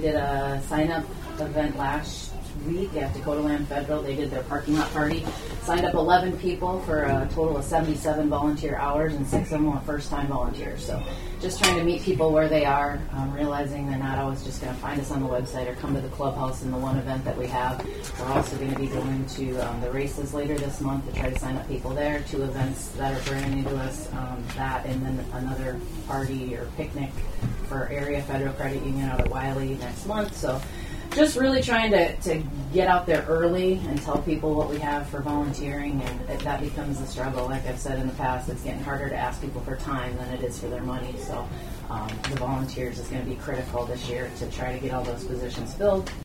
did a sign-up event last week at Dakota Land Federal. They did their parking lot party. Signed up 11 people for a total of 77 volunteer hours, and 6 of them were first-time volunteers. So just trying to meet people where they are, realizing they're not always just going to find us on the website or come to the clubhouse in the one event that we have. We're also going to be going to the races later this month to try to sign up people there. 2 events that are brand new to us, that and then another party or picnic for Area Federal Credit Union out at Wiley next month. So just really trying to get out there early and tell people what we have for volunteering, and that becomes the struggle. Like I've said in the past, it's getting harder to ask people for time than it is for their money. So the volunteers is going to be critical this year to try to get all those positions filled.